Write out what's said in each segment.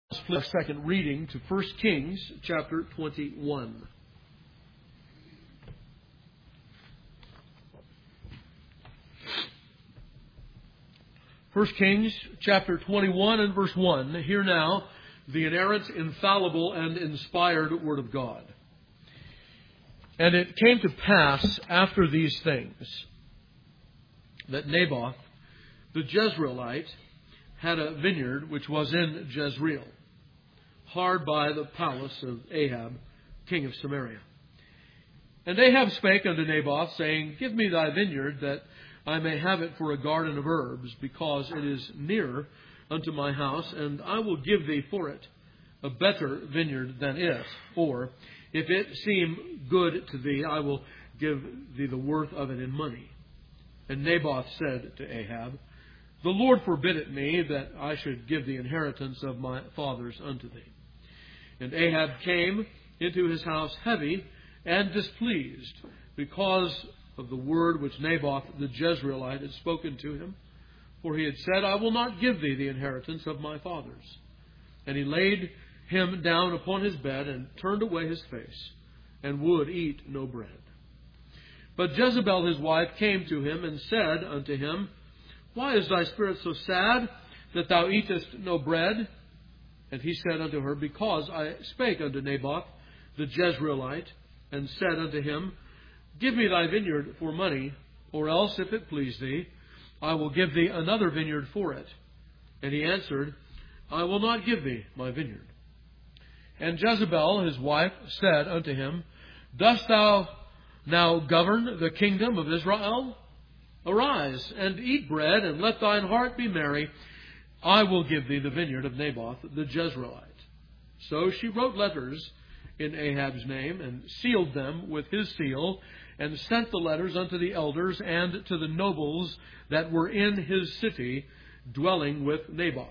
Our second reading to 1 Kings chapter 21. First Kings chapter 21 and verse 1. Hear now the inerrant, infallible, and inspired Word of God. And it came to pass after these things that Naboth the Jezreelite had a vineyard which was in Jezreel, hard by the palace of Ahab, king of Samaria. And Ahab spake unto Naboth, saying, Give me thy vineyard, that I may have it for a garden of herbs, because it is near unto my house, and I will give thee for it a better vineyard than it. For if it seem good to thee, I will give thee the worth of it in money. And Naboth said to Ahab, The Lord forbid it me, that I should give the inheritance of my fathers unto thee. And Ahab came into his house heavy and displeased, because of the word which Naboth the Jezreelite had spoken to him. For he had said, I will not give thee the inheritance of my fathers. And he laid him down upon his bed, and turned away his face, and would eat no bread. But Jezebel his wife came to him, and said unto him, Why is thy spirit so sad, that thou eatest no bread? And he said unto her, Because I spake unto Naboth the Jezreelite, and said unto him, Give me thy vineyard for money, or else, if it please thee, I will give thee another vineyard for it. And he answered, I will not give thee my vineyard. And Jezebel his wife said unto him, Dost thou now govern the kingdom of Israel? Arise, and eat bread, and let thine heart be merry. I will give thee the vineyard of Naboth the Jezreelite. So she wrote letters in Ahab's name, and sealed them with his seal, and sent the letters unto the elders and to the nobles that were in his city, dwelling with Naboth.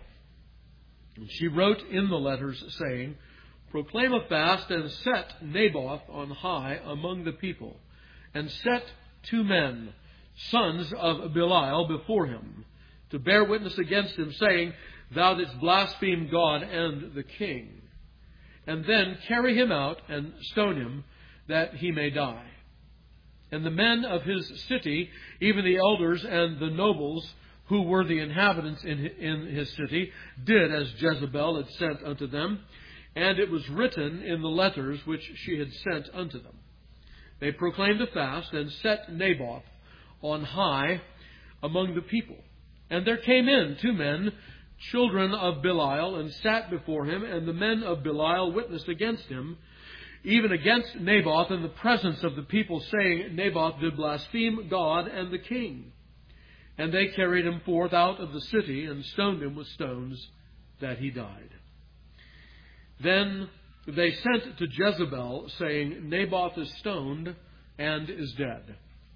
And she wrote in the letters, saying, Proclaim a fast, and set Naboth on high among the people, and set 2 men, sons of Belial, before him, to bear witness against him, saying, Thou didst blaspheme God and the king. And then carry him out, and stone him, that he may die. And the men of his city, even the elders and the nobles, who were the inhabitants in his city, did as Jezebel had sent unto them, and it was written in the letters which she had sent unto them. They proclaimed a fast, and set Naboth on high among the people. And there came in 2 men, children of Belial, and sat before him, and the men of Belial witnessed against him, even against Naboth, in the presence of the people, saying, Naboth did blaspheme God and the king. And they carried him forth out of the city, and stoned him with stones, that he died. Then they sent to Jezebel, saying, Naboth is stoned, and is dead.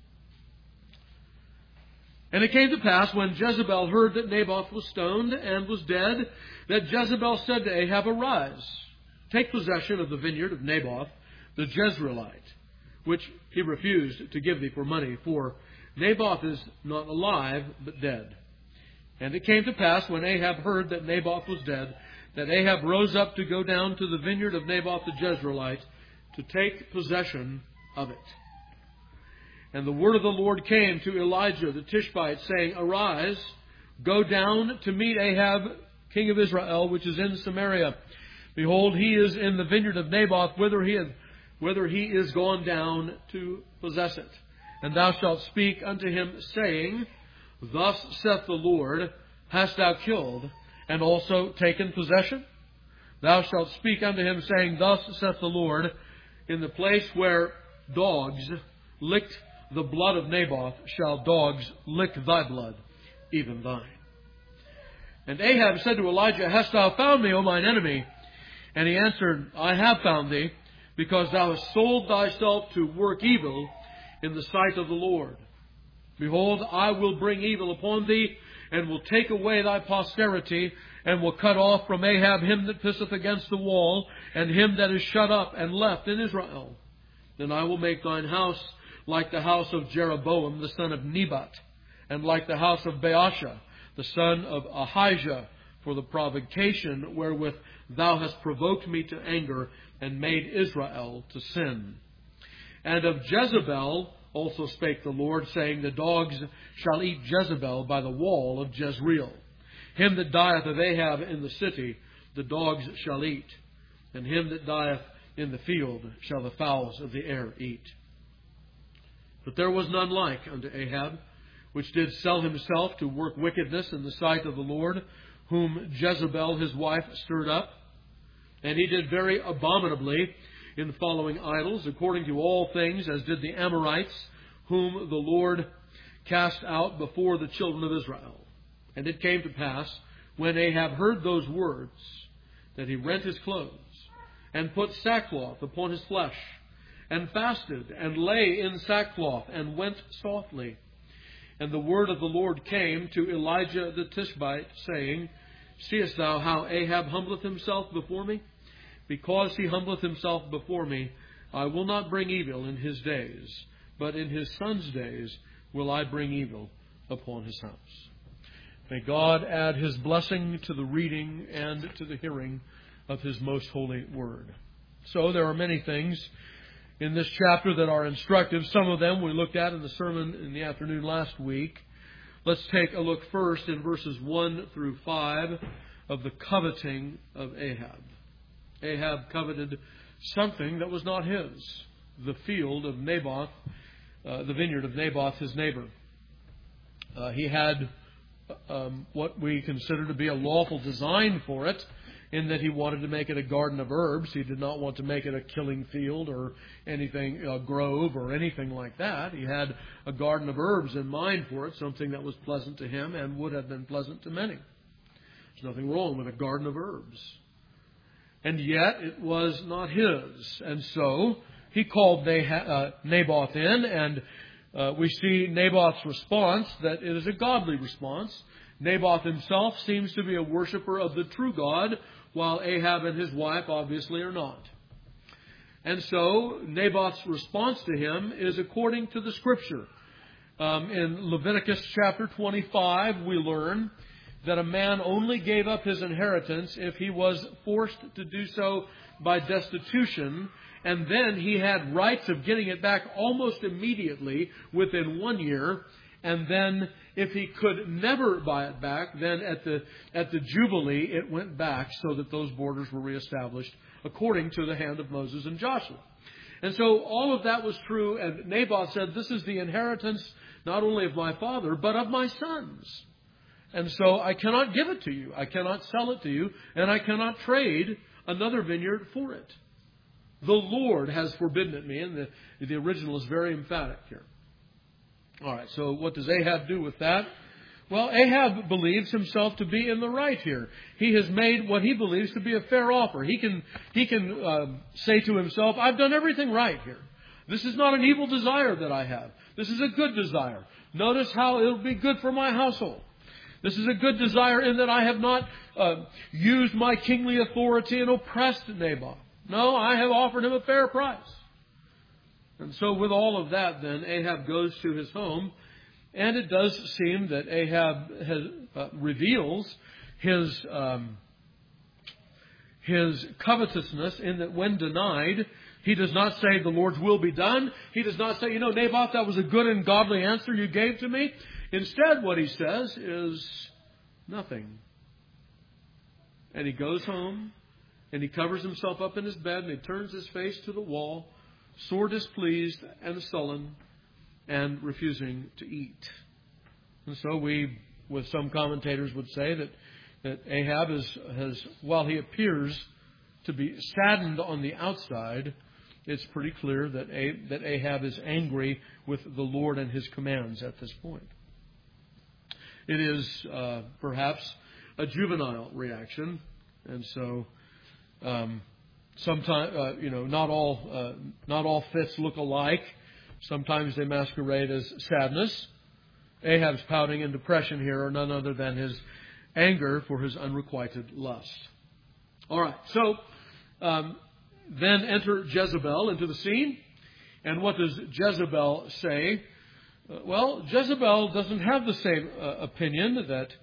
And it came to pass, when Jezebel heard that Naboth was stoned and was dead, that Jezebel said to Ahab, Arise, take possession of the vineyard of Naboth the Jezreelite, which he refused to give thee for money, for Naboth is not alive, but dead. And it came to pass, when Ahab heard that Naboth was dead, that Ahab rose up to go down to the vineyard of Naboth the Jezreelite, to take possession of it. And the word of the Lord came to Elijah the Tishbite, saying, Arise, go down to meet Ahab, king of Israel, which is in Samaria. Behold, he is in the vineyard of Naboth, whither he is gone down to possess it. And thou shalt speak unto him, saying, Thus saith the Lord, Hast thou killed, and also taken possession? Thou shalt speak unto him, saying, Thus saith the Lord, In the place where dogs licked the blood of Naboth, shall dogs lick thy blood, even thine. And Ahab said to Elijah, Hast thou found me, O mine enemy? And he answered, I have found thee, because thou hast sold thyself to work evil in the sight of the Lord. Behold, I will bring evil upon thee, and will take away thy posterity, and will cut off from Ahab him that pisseth against the wall, and him that is shut up and left in Israel. Then I will make thine house like the house of Jeroboam the son of Nebat, and like the house of Baasha the son of Ahijah, for the provocation wherewith thou hast provoked me to anger, and made Israel to sin. And of Jezebel also spake the Lord, saying, the dogs shall eat Jezebel by the wall of Jezreel. Him that dieth of Ahab in the city, the dogs shall eat, and him that dieth in the field shall the fowls of the air eat. But there was none like unto Ahab, which did sell himself to work wickedness in the sight of the Lord, whom Jezebel his wife stirred up. And he did very abominably in following idols, according to all things, as did the Amorites, whom the Lord cast out before the children of Israel. And it came to pass, when Ahab heard those words, that he rent his clothes, and put sackcloth upon his flesh, and fasted, and lay in sackcloth, and went softly. And the word of the Lord came to Elijah the Tishbite, saying, seest thou how Ahab humbleth himself before me? Because he humbleth himself before me, I will not bring evil in his days, but in his son's days will I bring evil upon his house. May God add His blessing to the reading and to the hearing of His most holy word. So there are many things in this chapter that are instructive. Some of them we looked at in the sermon in the afternoon last week. Let's take a look first in verses 1 through 5 of the coveting of Ahab. Ahab coveted something that was not his, the field of Naboth, the vineyard of Naboth, his neighbor. He had what we consider to be a lawful design for it, in that he wanted to make it a garden of herbs. He did not want to make it a killing field or anything, a grove or anything like that. He had a garden of herbs in mind for it, something that was pleasant to him and would have been pleasant to many. There's nothing wrong with a garden of herbs. And yet it was not his. And so he called Naboth in, and we see Naboth's response, that it is a godly response. Naboth himself seems to be a worshiper of the true God, while Ahab and his wife obviously are not. And so Naboth's response to him is according to the Scripture. In Leviticus chapter 25, we learn that a man only gave up his inheritance if he was forced to do so by destitution, and then he had rights of getting it back almost immediately within 1 year. And then if he could never buy it back, then at the Jubilee it went back, so that those borders were reestablished according to the hand of Moses and Joshua. And so all of that was true, and Naboth said, this is the inheritance not only of my father, but of my sons. And so I cannot give it to you, I cannot sell it to you, and I cannot trade another vineyard for it. The Lord has forbidden it me, and the original is very emphatic here. All right, so what does Ahab do with that? Well, Ahab believes himself to be in the right here. He has made what he believes to be a fair offer. He can say to himself, I've done everything right here. This is not an evil desire that I have. This is a good desire. Notice how it'll be good for my household. This is a good desire in that I have not used my kingly authority and oppressed Naboth. No, I have offered him a fair price. And so with all of that, then, Ahab goes to his home, and it does seem that Ahab reveals his covetousness, in that when denied, he does not say, the Lord's will be done. He does not say, Naboth, that was a good and godly answer you gave to me. Instead, what he says is nothing. And he goes home, and he covers himself up in his bed, and he turns his face to the wall, sore displeased and sullen, and refusing to eat. And so we, with some commentators, would say that Ahab has, while he appears to be saddened on the outside, it's pretty clear that Ahab is angry with the Lord and His commands at this point. It is perhaps a juvenile reaction, and so sometimes not all fits look alike. Sometimes they masquerade as sadness. Ahab's pouting and depression here are none other than his anger for his unrequited lust. All right, so then enter Jezebel into the scene. And what does Jezebel say? Well, Jezebel doesn't have the same opinion that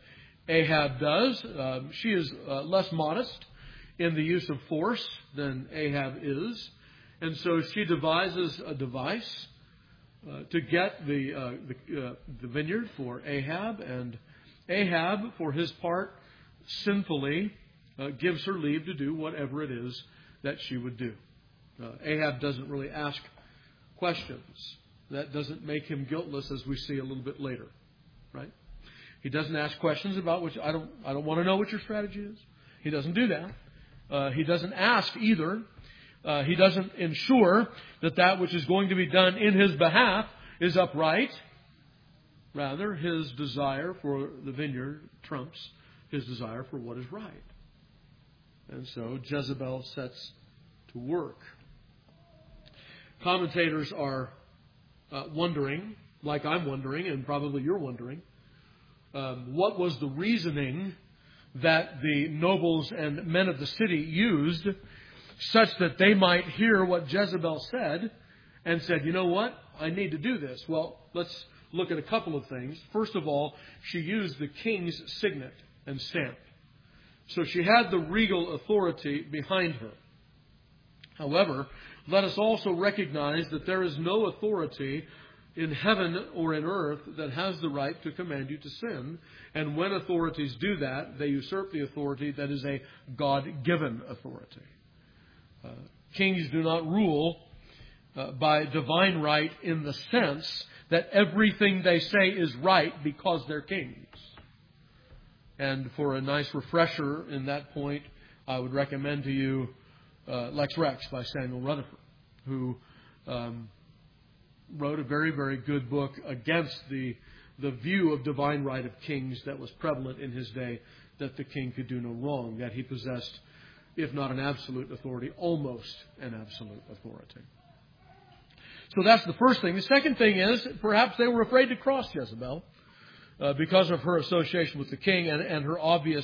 Ahab does. She is less modest in the use of force than Ahab is. And so she devises a device to get the vineyard for Ahab. And Ahab, for his part, sinfully gives her leave to do whatever it is that she would do. Ahab doesn't really ask questions. That doesn't make him guiltless, as we see a little bit later, right? He doesn't ask questions about which I don't want to know what your strategy is. He doesn't do that. He doesn't ask either. He doesn't ensure that which is going to be done in his behalf is upright. Rather, his desire for the vineyard trumps his desire for what is right. And so Jezebel sets to work. Commentators are wondering, like I'm wondering, and probably you're wondering, what was the reasoning that the nobles and men of the city used such that they might hear what Jezebel said and said, you know what, I need to do this. Well, let's look at a couple of things. First of all, she used the king's signet and stamp. So she had the regal authority behind her. However, let us also recognize that there is no authority in heaven or in earth that has the right to command you to sin. And when authorities do that, they usurp the authority that is a God-given authority. Kings do not rule by divine right in the sense that everything they say is right because they're kings. And for a nice refresher in that point, I would recommend to you Lex Rex by Samuel Rutherford, who wrote a very, very good book against the view of divine right of kings that was prevalent in his day, that the king could do no wrong, that he possessed, if not an absolute authority, almost an absolute authority. So that's the first thing. The second thing is, perhaps they were afraid to cross Jezebel because of her association with the king and her obvious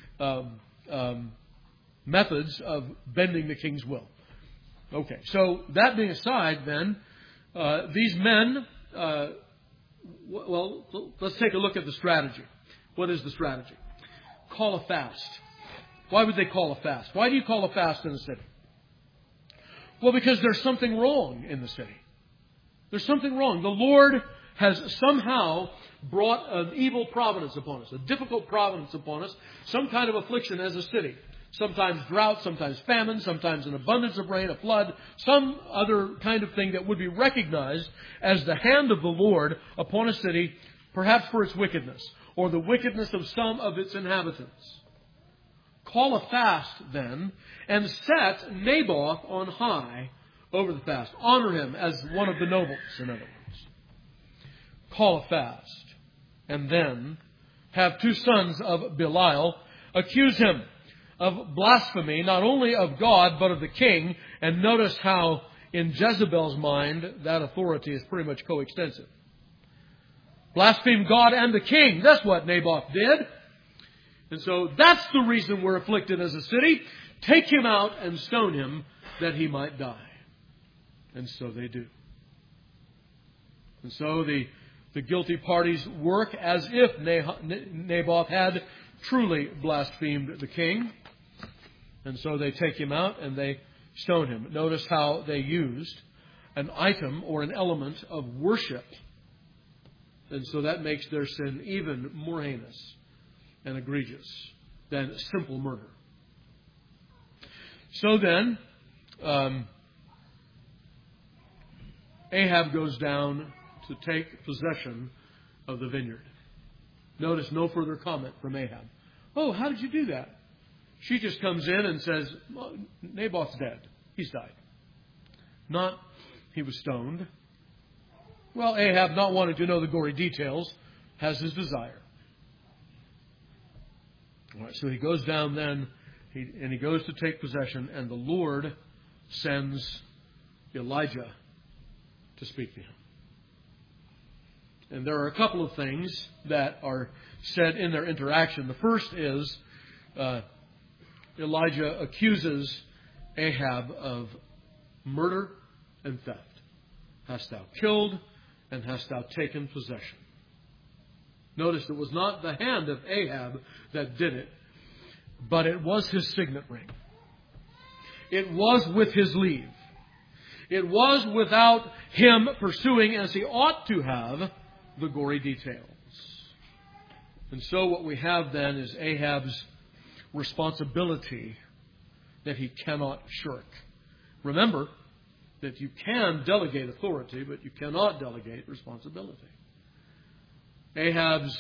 methods of bending the king's will. Okay, so that being aside then, these men, well, let's take a look at the strategy. What is the strategy? Call a fast. Why would they call a fast? Why do you call a fast in the city? Well, because there's something wrong in the city. There's something wrong. The Lord has somehow brought an evil providence upon us, a difficult providence upon us, some kind of affliction as a city. Sometimes drought, sometimes famine, sometimes an abundance of rain, a flood, some other kind of thing that would be recognized as the hand of the Lord upon a city, perhaps for its wickedness, or the wickedness of some of its inhabitants. Call a fast, then, and set Naboth on high over the fast. Honor him as one of the nobles, in other words. Call a fast, and then have two sons of Belial accuse him of blasphemy, not only of God, but of the king. And notice how, in Jezebel's mind, that authority is pretty much coextensive. Blaspheme God and the king. That's what Naboth did. And so that's the reason we're afflicted as a city. Take him out and stone him that he might die. And so they do. And so the guilty parties work as if Naboth had truly blasphemed the king. And so they take him out and they stone him. Notice how they used an item or an element of worship. And so that makes their sin even more heinous and egregious than simple murder. So then, Ahab goes down to take possession of the vineyard. Notice no further comment from Ahab. Oh, how did you do that? She just comes in and says, well, Naboth's dead. He's died. Not, he was stoned. Well, Ahab, not wanting to know the gory details, has his desire. All right, so he goes down then, and he goes to take possession, and the Lord sends Elijah to speak to him. And there are a couple of things that are said in their interaction. The first is Elijah accuses Ahab of murder and theft. Hast thou killed and hast thou taken possession? Notice it was not the hand of Ahab that did it, but it was his signet ring. It was with his leave. It was without him pursuing, as he ought to have, the gory details. And so what we have then is Ahab's responsibility that he cannot shirk. Remember that you can delegate authority, but you cannot delegate responsibility. Ahab's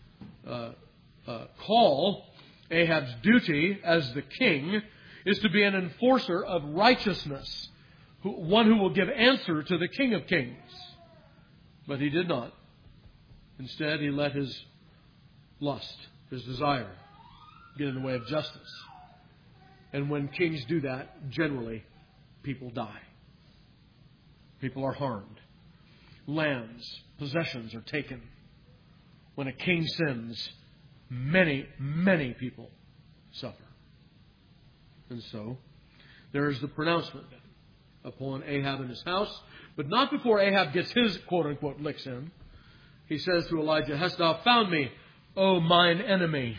call, Ahab's duty as the king, is to be an enforcer of righteousness, one who will give answer to the King of Kings. But he did not. Instead, he let his lust, his desire, get in the way of justice. And when kings do that, generally, people die. People are harmed. Lands, possessions are taken. When a king sins, many, many people suffer. And so, there is the pronouncement then upon Ahab and his house, but not before Ahab gets his quote-unquote licks in. He says to Elijah, "Hast thou found me, O mine enemy?"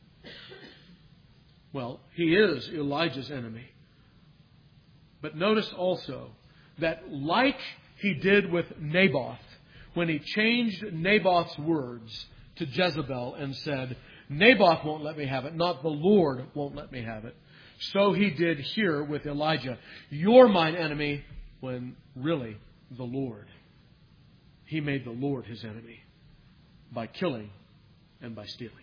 Well, he is Elijah's enemy. But notice also that like he did with Naboth, when he changed Naboth's words to Jezebel and said, "Naboth won't let me have it, not the Lord won't let me have it," so he did here with Elijah. "You're mine enemy," when really the Lord. He made the Lord his enemy by killing and by stealing.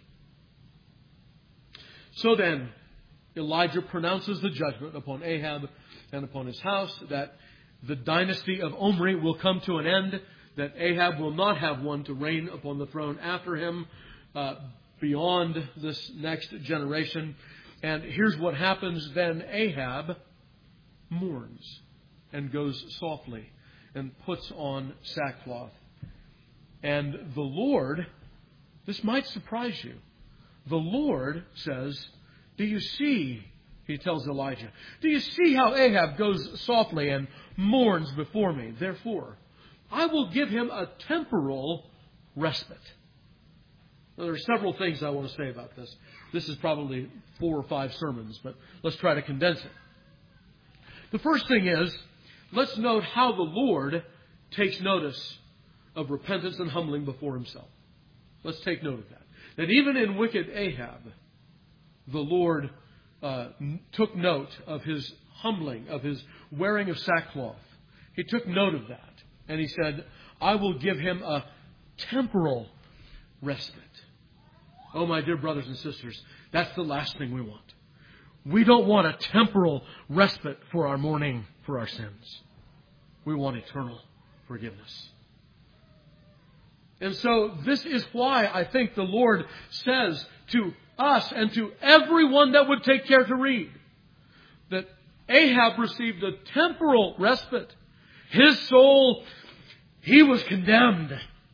So then, Elijah pronounces the judgment upon Ahab and upon his house, that the dynasty of Omri will come to an end, that Ahab will not have one to reign upon the throne after him beyond this next generation. And here's what happens then. Ahab mourns and goes softly and puts on sackcloth. And the Lord, this might surprise you, the Lord says, "Do you see," he tells Elijah, "do you see how Ahab goes softly and mourns before me? Therefore, I will give him a temporal respite." Now, there are several things I want to say about this. This is probably 4 or 5 sermons, but let's try to condense it. The first thing is, let's note how the Lord takes notice of repentance and humbling before himself. Let's take note of that. That even in wicked Ahab, the Lord took note of his humbling, of his wearing of sackcloth. He took note of that. And he said, "I will give him a temporal respite." Oh, my dear brothers and sisters, that's the last thing we want. We don't want a temporal respite for our mourning for our sins. We want eternal forgiveness. And so this is why I think the Lord says to us and to everyone that would take care to read that Ahab received a temporal respite. His soul, he was condemned.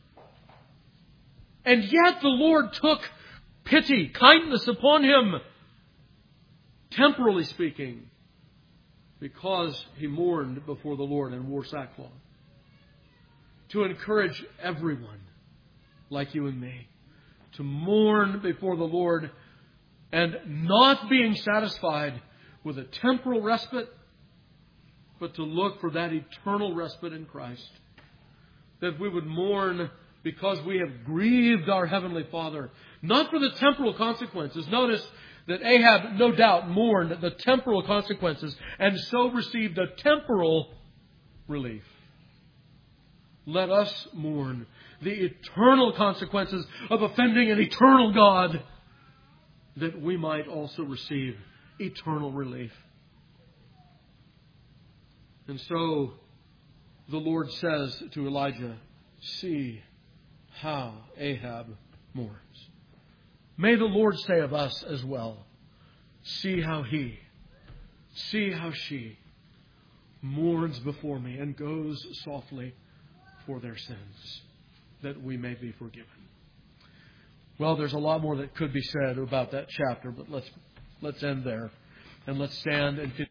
And yet the Lord took pity, kindness upon him, temporally speaking, because he mourned before the Lord and wore sackcloth. To encourage everyone, like you and me, to mourn before the Lord and not being satisfied with a temporal respite, but to look for that eternal respite in Christ. That we would mourn because we have grieved our Heavenly Father, not for the temporal consequences. Notice that Ahab, no doubt, mourned the temporal consequences and so received a temporal relief. Let us mourn the eternal consequences of offending an eternal God, that we might also receive eternal relief. And so the Lord says to Elijah, "See how Ahab mourns." May the Lord say of us as well, see how she mourns before me and goes softly for their sins, that we may be forgiven. Well, there's a lot more that could be said about that chapter, but let's end there and let's stand and